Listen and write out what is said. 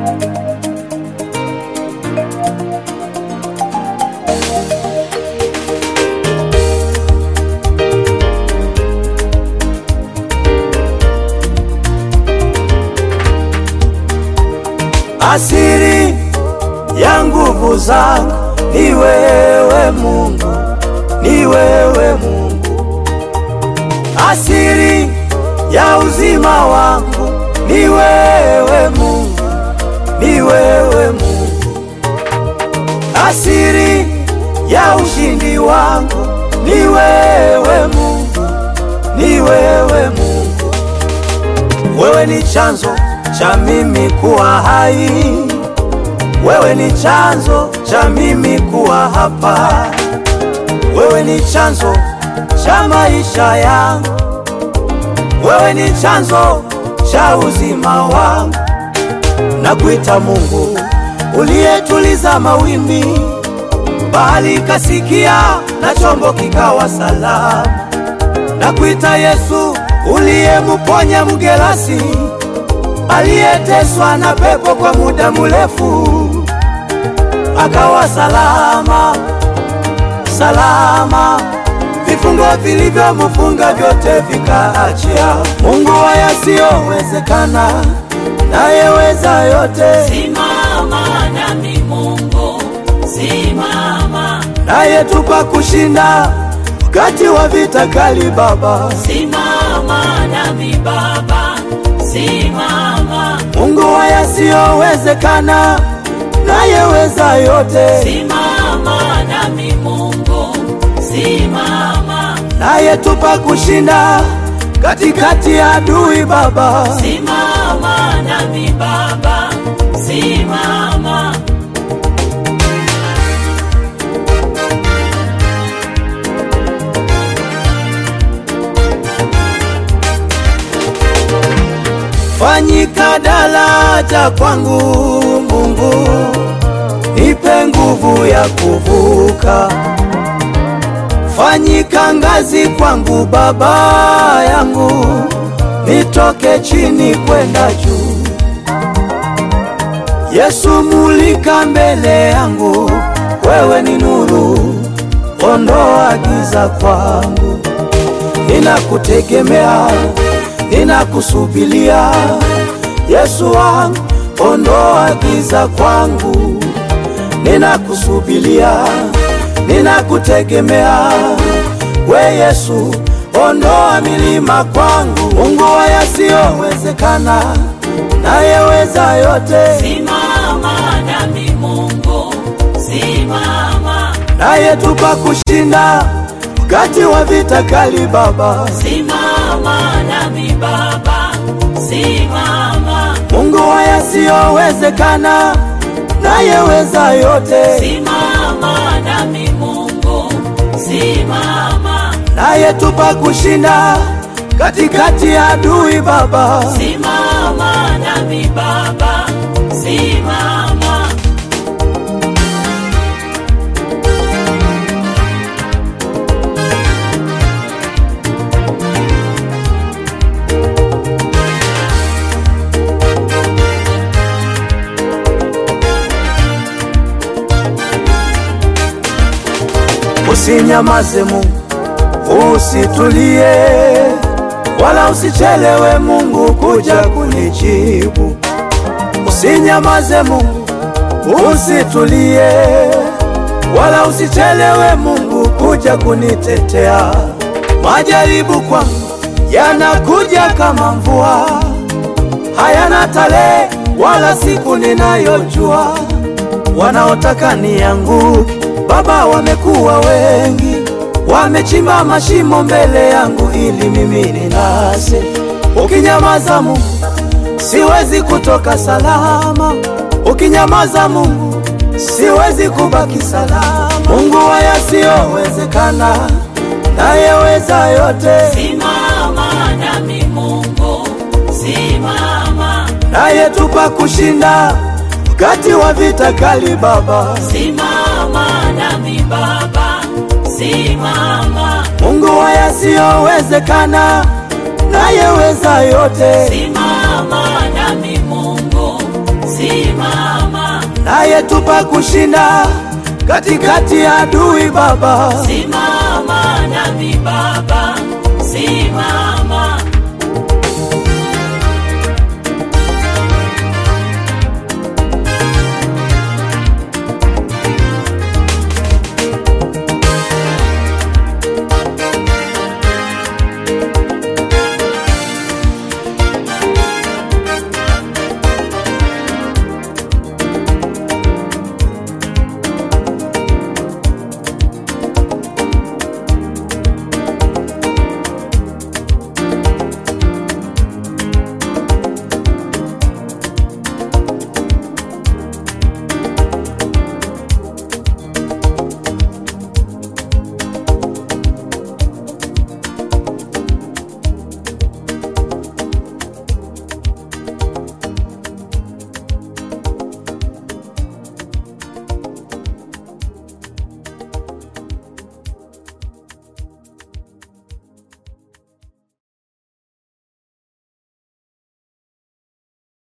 Asiri ya nguvu zangu ni wewe Mungu, ni wewe Mungu. Asiri ya uzima wangu ni wewe Mungu, ni wewe Mungu. Asiri ya ushindi wangu ni wewe Mungu, ni wewe Mungu. Wewe ni chanzo cha mimi kuwa hai, wewe ni chanzo cha mimi kuwa hapa, wewe ni chanzo cha maisha yangu, wewe ni chanzo cha uzima wangu. Nakuita Mungu uliyetuliza mawimbi, bahari kasikia na chombo kikawa salama. Nakuita Yesu uliyemponya mgerasi aliyeteswa na pepo kwa muda mrefu, akawa salama, salama. Vifungo vilivyomfunga vyote vikaachia. Mungu wa yasiyowezekana, nayeweza yote. Simama nami Mungu, simama. Nayetupa kushinda wakati wa vita kali Baba. Simama nami Baba, simama. Mungu wa yasiyowezekana, nayeweza yote. Simama nami Mungu, simama. Nayetupa kushinda katikati ya adui Baba. Simama nami Baba, simama. Fanyika daraja kwangu Mungu, nipe nguvu ya kuvuka. Fanyika ngazi kwangu Baba yangu, nitoke chini kwenda juu. Yesu mulika mbele yangu, wewe ni nuru, ondoa giza kwangu. Ninakutegemea, ninakusubiria Yesu wangu, ondoa giza kwangu. Ninakusubiria, ninakutegemea we Yesu, ondoa milima kwangu. Mungu wa yasiyowezekana, nayeweza yote. Simama nami Mungu, simama. Nayetupa kushinda wakati wa vita kali Baba. Simama nami Baba, simama. Mungu wa yasiyowezekana, nayeweza yote. Simama nami Mungu, simama. Nayetupa kushinda katikati ya adui Baba. Simama nami Baba, simama. Usinyamaze Mungu, usitulie, wala usichelewe Mungu kuja kunijibu. Usinyamaze Mungu, usitulie, wala usichelewe Mungu kuja kunitetea. Majaribu kwangu yanakuja kama mvua, hayana tarehe wala siku ninayojua. Wanaotaka nianguke Baba wamekuwa wengi, wamechimba mashimo mbele yangu ili mimi ninase. Ukinyamaza Mungu, siwezi kutoka salama. Ukinyamaza Mungu, siwezi kubaki salama. Mungu wa yasiyowezekana, nayeweza yote. Simama nami Mungu, simama. Nayetupa kushinda wakati wa vita kali Baba. Simama nami Baba, simama. Mungu wa yasiyowezekana, nayeweza yote. Simama nami Mungu, simama. anayetupa kushinda katikati ya adui Baba. Simama nami Baba, simama.